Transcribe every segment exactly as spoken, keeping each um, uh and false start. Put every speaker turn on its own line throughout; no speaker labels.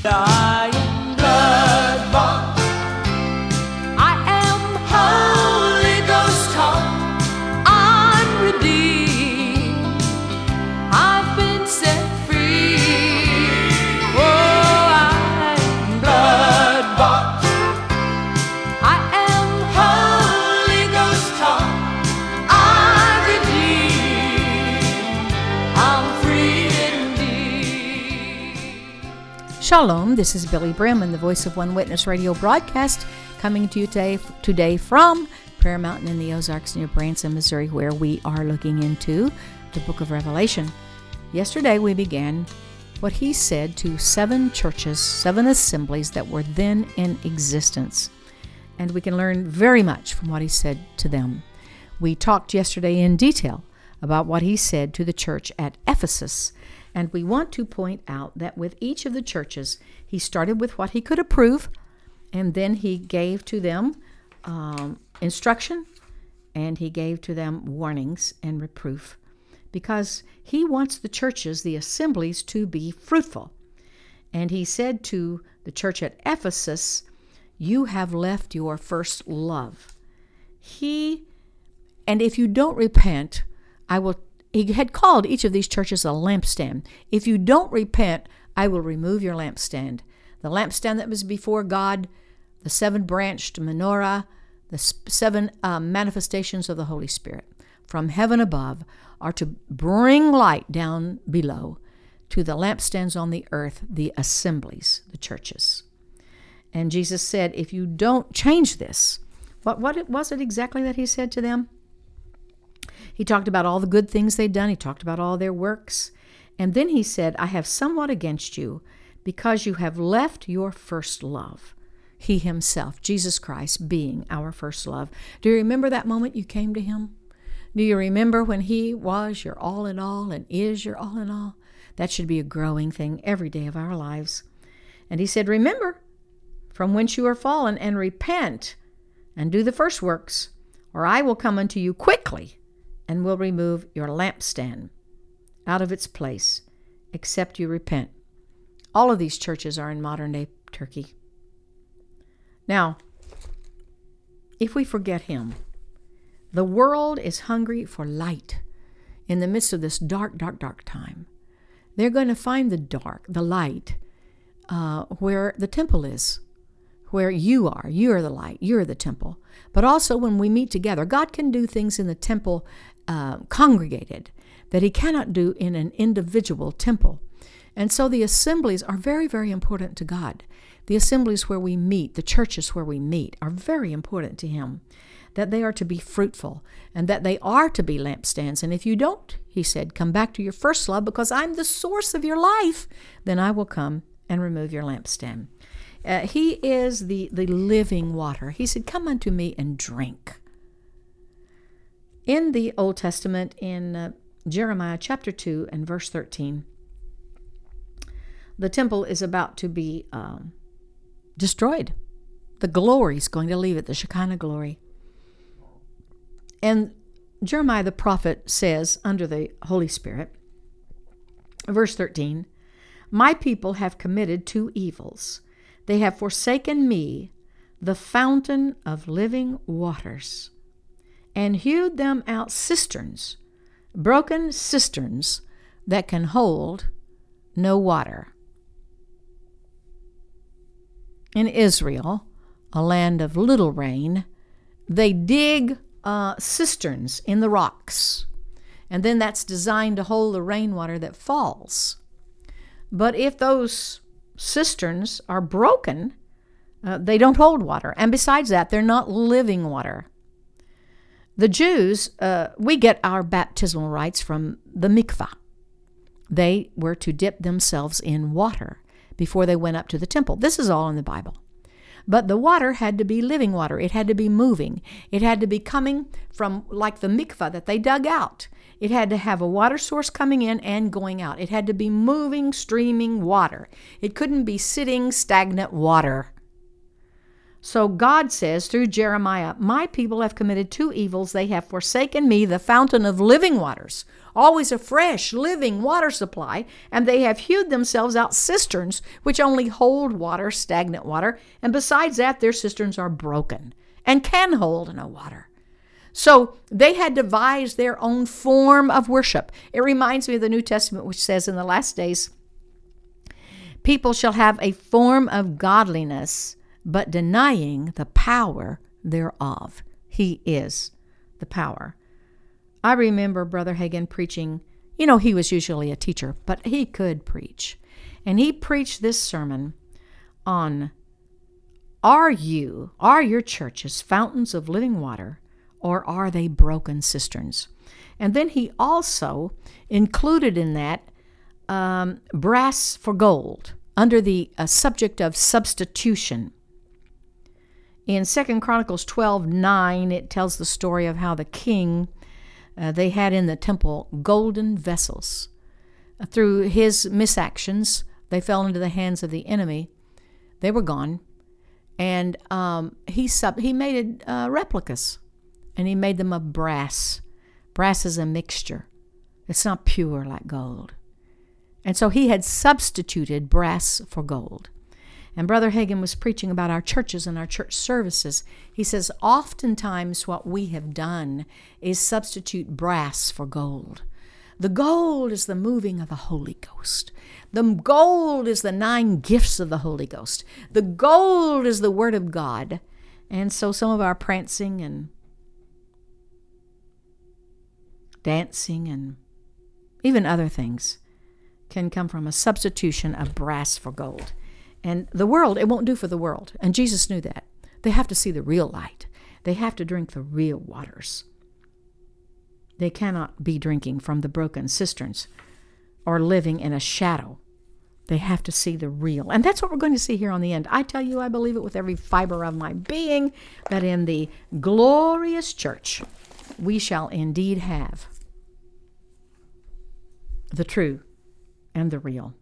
I am blood-bought. I am Holy Ghost taught. I'm redeemed. I've been set free. Oh, I am blood-bought. I am Holy Ghost taught. I'm redeemed. I'm free indeed.
Shalom, this is Billy Brim and the Voice of One Witness radio broadcast coming to you today, today from Prayer Mountain in the Ozarks near Branson, Missouri, where we are looking into the book of Revelation. Yesterday we began what he said to seven churches, seven assemblies that were then in existence. And we can learn very much from what he said to them. We talked yesterday in detail about what he said to the church at Ephesus. And we want to point out that with each of the churches, he started with what he could approve, and then he gave to them um, instruction, and he gave to them warnings and reproof, because he wants the churches, the assemblies, to be fruitful. And he said to the church at Ephesus, you have left your first love. He, and if you don't repent, I will He had called each of these churches a lampstand. If you don't repent, I will remove your lampstand. The lampstand that was before God, the seven-branched menorah, the seven uh, manifestations of the Holy Spirit from heaven above are to bring light down below to the lampstands on the earth, the assemblies, the churches. And Jesus said, if you don't change this, what, what was it exactly that he said to them? He talked about all the good things they'd done. He talked about all their works. And then he said, I have somewhat against you because you have left your first love. He himself, Jesus Christ, being our first love. Do you remember that moment you came to him? Do you remember when he was your all in all and is your all in all? That should be a growing thing every day of our lives. And he said, remember from whence you are fallen, and repent and do the first works, or I will come unto you quickly and will remove your lampstand out of its place, except you repent. All of these churches are in modern-day Turkey. Now, if we forget him, the world is hungry for light in the midst of this dark, dark, dark time. They're going to find the dark, the light, uh, where the temple is, where you are. You are the light. You are the temple. But also when we meet together, God can do things in the temple uh, congregated that he cannot do in an individual temple. And so the assemblies are very, very important to God. The assemblies where we meet, the churches where we meet, are very important to him, that they are to be fruitful and that they are to be lampstands. And if you don't, he said, come back to your first love, because I'm the source of your life, then I will come and remove your lampstand. Uh, he is the, the living water. He said, come unto me and drink. In the Old Testament, in uh, Jeremiah chapter two and verse thirteen, the temple is about to be um, destroyed. The glory is going to leave it, the Shekinah glory. And Jeremiah the prophet says, under the Holy Spirit, verse thirteen, my people have committed two evils. They have forsaken me, the fountain of living waters, and hewed them out cisterns, broken cisterns that can hold no water. In Israel, a land of little rain, they dig uh, cisterns in the rocks, and then that's designed to hold the rainwater that falls. But if those cisterns are broken, uh, they don't hold water. And besides that, they're not living water. The Jews, uh, we get our baptismal rites from the mikvah. They were to dip themselves in water before they went up to the temple. This is all in the Bible. But the water had to be living water. It had to be moving. It had to be coming from, like the mikvah that they dug out. It had to have a water source coming in and going out. It had to be moving, streaming water. It couldn't be sitting, stagnant water. So God says through Jeremiah, my people have committed two evils. They have forsaken me, the fountain of living waters, always a fresh, living water supply, and they have hewed themselves out cisterns, which only hold water, stagnant water, and besides that, their cisterns are broken and can hold no water. So they had devised their own form of worship. It reminds me of the New Testament, which says in the last days, people shall have a form of godliness, but denying the power thereof. He is the power. I remember Brother Hagin preaching. You know, he was usually a teacher, but he could preach. And he preached this sermon on, are you, are your churches fountains of living water, or are they broken cisterns? And then he also included in that um, brass for gold, under the uh, subject of substitution. In Second Chronicles twelve nine, it tells the story of how the king, uh, they had in the temple golden vessels. Uh, through his misactions, they fell into the hands of the enemy. They were gone. And um, he sub- he made uh, replicas, and he made them of brass. Brass is a mixture. It's not pure like gold. And so he had substituted brass for gold. And Brother Hagin was preaching about our churches and our church services. He says, oftentimes what we have done is substitute brass for gold. The gold is the moving of the Holy Ghost. The gold is the nine gifts of the Holy Ghost. The gold is the Word of God. And so some of our prancing and dancing and even other things can come from a substitution of brass for gold. And the world, it won't do for the world. And Jesus knew that. They have to see the real light. They have to drink the real waters. They cannot be drinking from the broken cisterns or living in a shadow. They have to see the real. And that's what we're going to see here on the end. I tell you, I believe it with every fiber of my being, that in the glorious church, we shall indeed have the true and the real.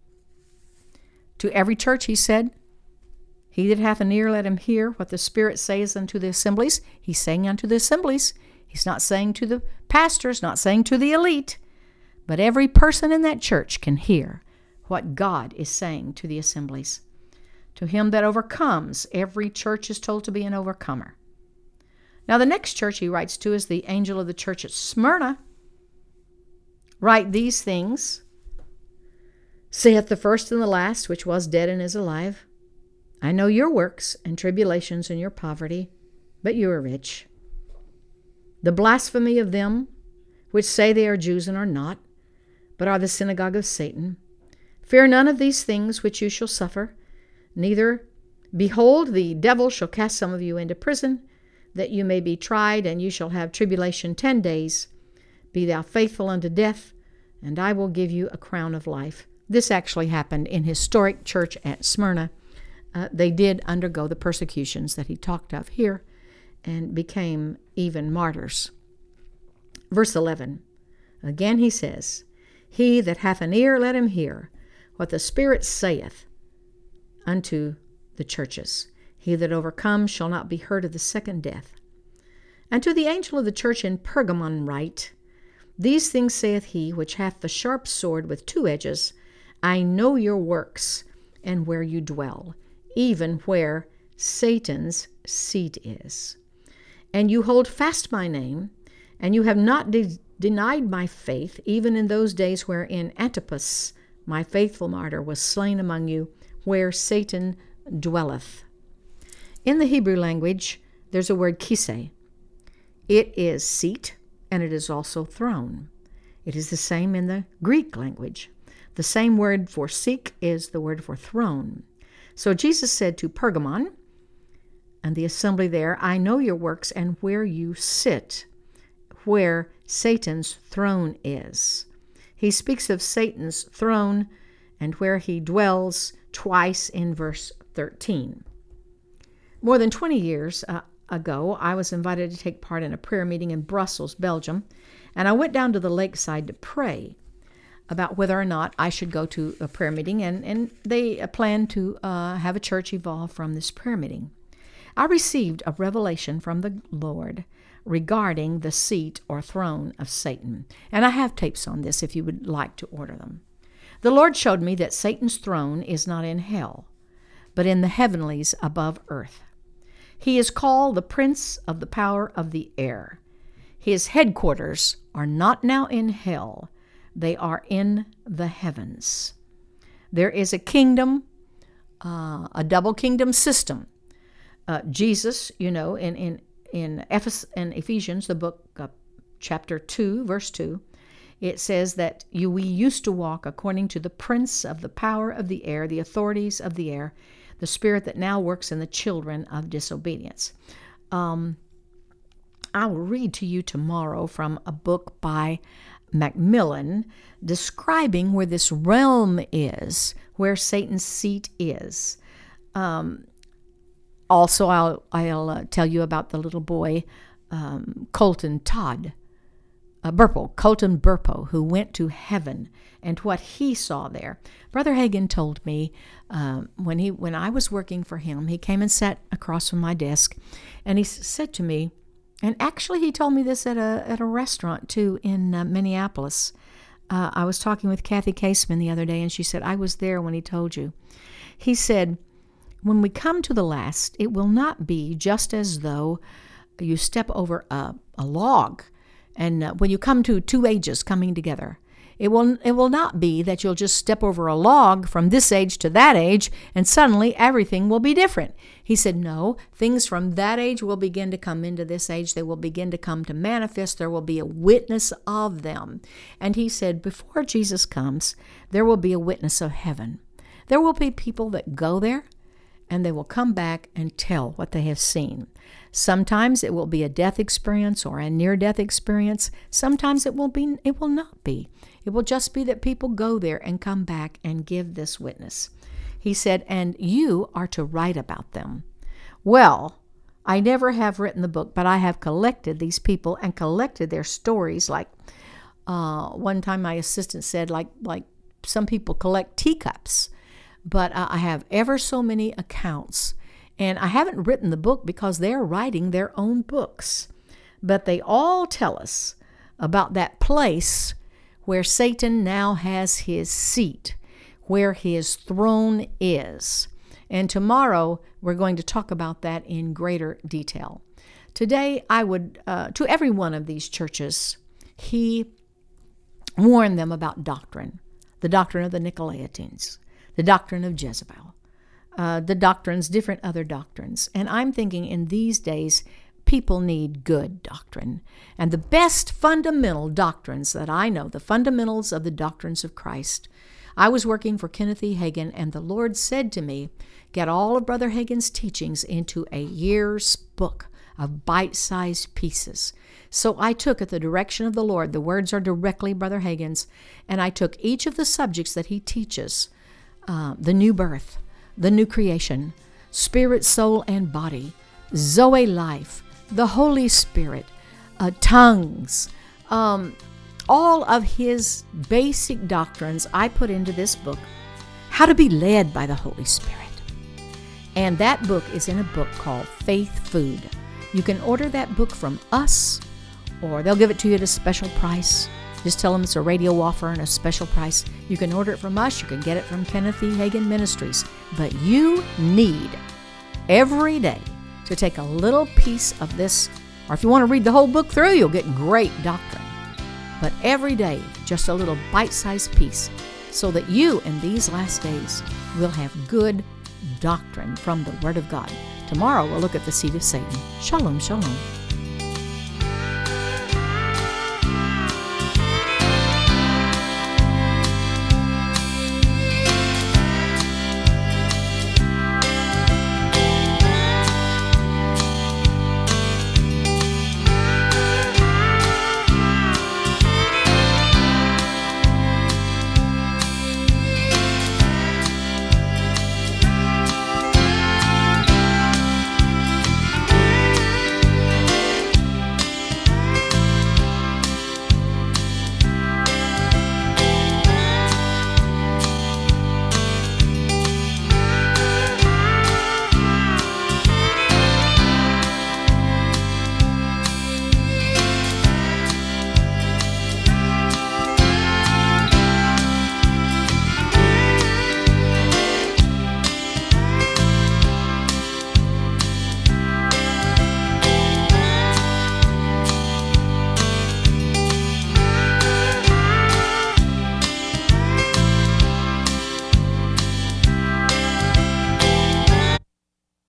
To every church, he said, he that hath an ear, let him hear what the Spirit says unto the assemblies. He's saying unto the assemblies. He's not saying to the pastors, not saying to the elite, but every person in that church can hear what God is saying to the assemblies. To him that overcomes, every church is told to be an overcomer. Now the next church he writes to is the angel of the church at Smyrna. Write these things, saith the first and the last, which was dead and is alive. I know your works and tribulations and your poverty, but you are rich. The blasphemy of them which say they are Jews and are not, but are the synagogue of Satan. Fear none of these things which you shall suffer, neither, behold, the devil shall cast some of you into prison, that you may be tried, and you shall have tribulation ten days. Be thou faithful unto death, and I will give you a crown of life. This actually happened in historic church at Smyrna. Uh, they did undergo the persecutions that he talked of here and became even martyrs. Verse eleven, again he says, he that hath an ear, let him hear what the Spirit saith unto the churches. He that overcomes shall not be hurt of the second death. And to the angel of the church in Pergamon write, these things saith he which hath the sharp sword with two edges, I know your works, and where you dwell, even where Satan's seat is. And you hold fast my name, and you have not de- denied my faith, even in those days wherein Antipas, my faithful martyr, was slain among you, where Satan dwelleth. In the Hebrew language, there's a word kiseh. It is seat, and it is also throne. It is the same in the Greek language. The same word for seek is the word for throne. So Jesus said to Pergamon and the assembly there, I know your works and where you sit, where Satan's throne is. He speaks of Satan's throne and where he dwells twice in verse thirteen. More than twenty years uh, ago, I was invited to take part in a prayer meeting in Brussels, Belgium, and I went down to the lakeside to pray about whether or not I should go to a prayer meeting, and, and they planned to uh, have a church evolve from this prayer meeting. I received a revelation from the Lord regarding the seat or throne of Satan. And I have tapes on this if you would like to order them. The Lord showed me that Satan's throne is not in hell, but in the heavenlies above earth. He is called the Prince of the Power of the Air. His headquarters are not now in hell. They are in the heavens. There is a kingdom, uh, a double kingdom system. Uh, Jesus, you know, in in in, Ephes- in Ephesians, the book, uh, chapter two, verse two, it says that you we used to walk according to the prince of the power of the air, the authorities of the air, the spirit that now works in the children of disobedience. Um, I will read to you tomorrow from a book by Macmillan describing where this realm is, where Satan's seat is. Um, also, I'll, I'll uh, tell you about the little boy, um, Colton Todd, uh, Burpo, Colton Burpo, who went to heaven and what he saw there. Brother Hagin told me um, when he when I was working for him, he came and sat across from my desk, and he s- said to me, and actually he told me this at a at a restaurant too in uh, Minneapolis. Uh, I was talking with Kathy Caseman the other day, and she said, I was there when he told you. He said, when we come to the last, it will not be just as though you step over a, a log, and uh, when you come to two ages coming together, It will it will not be that you'll just step over a log from this age to that age and suddenly everything will be different. He said, no, things from that age will begin to come into this age. They will begin to come to manifest. There will be a witness of them. And he said, before Jesus comes, there will be a witness of heaven. There will be people that go there and they will come back and tell what they have seen. Sometimes it will be a death experience or a near-death experience. Sometimes it will be. It will not be. It will just be that people go there and come back and give this witness. He said, and you are to write about them. Well, I never have written the book, but I have collected these people and collected their stories. Like uh, one time my assistant said, like like some people collect teacups, but uh, I have ever so many accounts. And I haven't written the book because they're writing their own books. But they all tell us about that place where Satan now has his seat, where his throne is. And tomorrow we're going to talk about that in greater detail. Today I would, uh, to every one of these churches, he warned them about doctrine, the doctrine of the Nicolaitans, the doctrine of Jezebel. Uh, the doctrines, different other doctrines. And I'm thinking in these days, people need good doctrine. And the best fundamental doctrines that I know, the fundamentals of the doctrines of Christ. I was working for Kenneth E. Hagin, and the Lord said to me, get all of Brother Hagin's teachings into a year's book of bite-sized pieces. So I took, at the direction of the Lord, the words are directly Brother Hagin's, and I took each of the subjects that he teaches, uh, the new birth, the new creation, spirit, soul, and body, Zoe life, the Holy Spirit, uh, tongues, um, all of his basic doctrines I put into this book, How to be Led by the Holy Spirit. And that book is in a book called Faith Food. You can order that book from us, or they'll give it to you at a special price. Just tell them it's a radio offer and a special price. You can order it from us. You can get it from Kenneth E. Hagin Ministries. But you need every day to take a little piece of this, or if you want to read the whole book through, you'll get great doctrine. But every day, just a little bite-sized piece, so that you in these last days will have good doctrine from the Word of God. Tomorrow we'll look at the seed of Satan. Shalom, shalom.